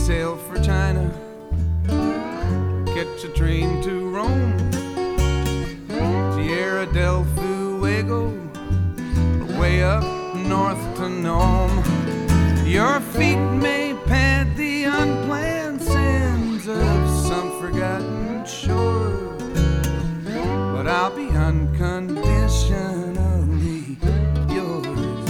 sail for China, catch a train to Rome, Tierra del Fuego, or way up north to Nome. Your feet may pad the unplanned sands of some forgotten shore, but I'll be unconditionally yours.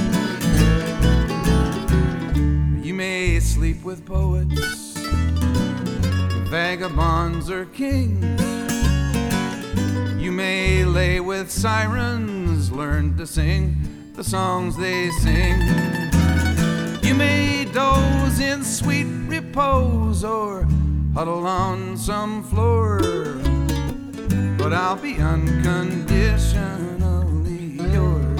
You may sleep with poets, vagabonds or kings. You may lay with sirens, learn to sing the songs they sing. You may doze in sweet repose or huddle on some floor, but I'll be unconditionally yours.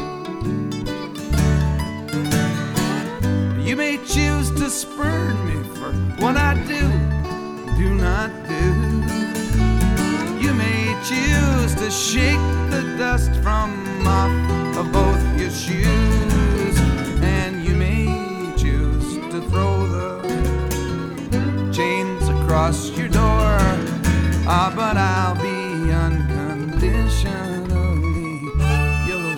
You may choose to spurn me for what I do not do. You may choose to shake the dust from off of both your shoes, and you may choose to throw the chains across your door. But I'll be unconditionally yours.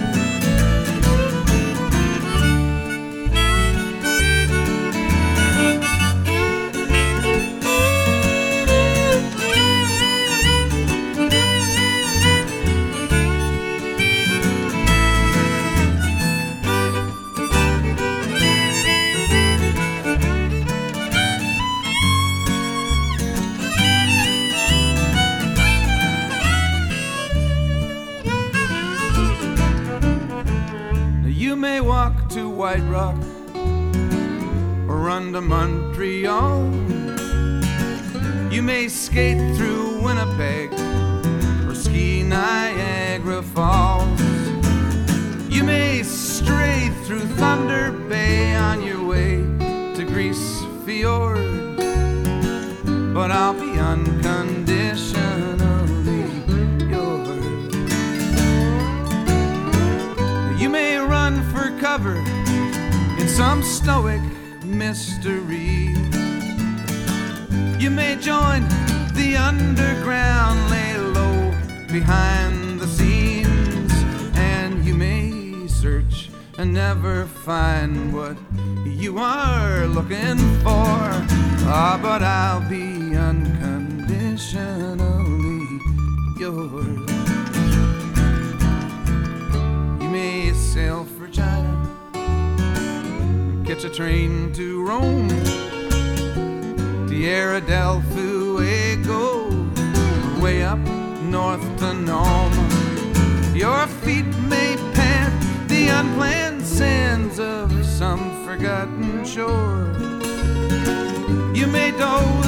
You may walk to White Rock or run to Montreal. You may skate through Winnipeg or ski Niagara Falls. You may stray through Thunder Bay on your way to Grease Fjord, but I'll be unconditionally yours. You may run for cover in some stoic mystery. You may join the underground, lay low behind the scenes, and you may search and never find what you are looking for. But I'll be unconditionally yours. You may sail for China, catch a train to Rome, Tierra del Fuego, way up north to Nome. Your feet may pant the unplanned sands of some forgotten shore. You may doze